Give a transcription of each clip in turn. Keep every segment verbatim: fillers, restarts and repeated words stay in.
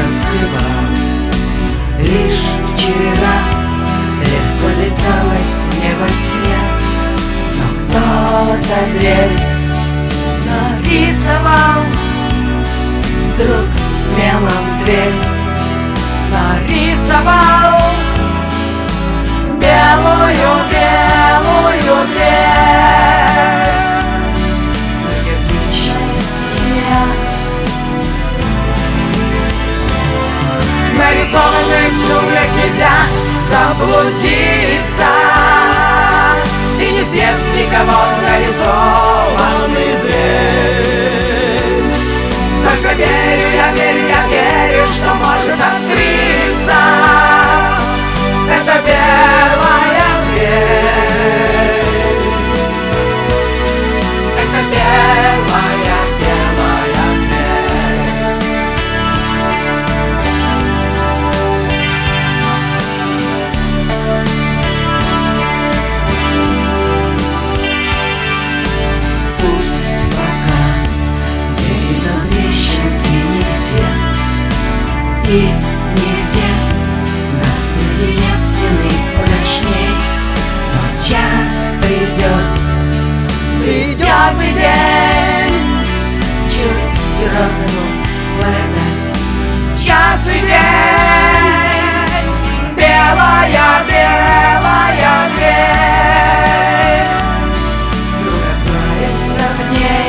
застывал. Лишь вчера легко леталось мне во сне, но кто-то дверь нарисовал. Вдруг мелом дверь нарисовал. Белую, белую дверь моей вечности. Нарисованных в джунглях нельзя заблудиться, и не съест никого нарисованный зверь. Только верю, я верю, я верю, что может открыться эта белая дверь. Это белая, белая дверь. Пусть пока не видно трещинки нигде, и нигде на свете нет стены прочней. Но час придет, придет и день, чуть и ровно в этот час и день. Белая, белая дверь вдруг откроется в ней.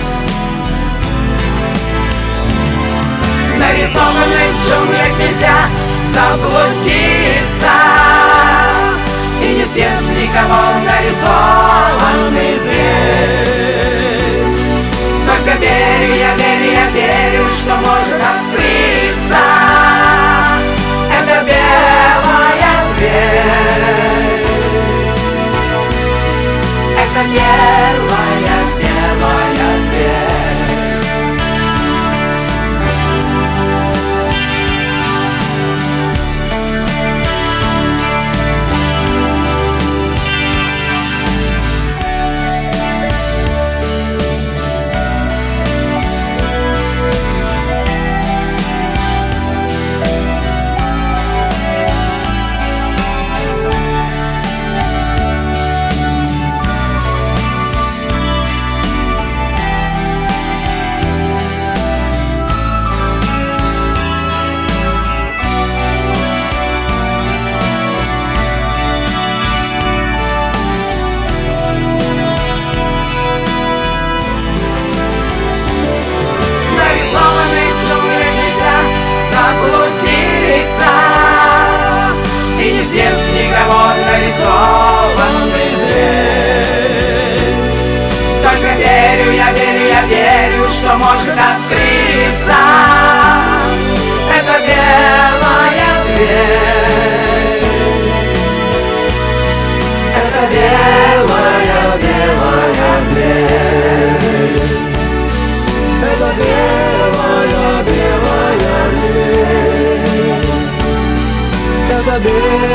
Нарисованных в джунглях нельзя заблудиться, и не съест никого нарисованный зверь. Только верю, я верю, я верю, что может открыться эта белая дверь. Это белая, белая дверь. И не съест никого нарисованный зверь. Только верю, я верю, я верю, что может открыться эта белая дверь. Это белая, белая дверь. Это белая, белая дверь. Это белая.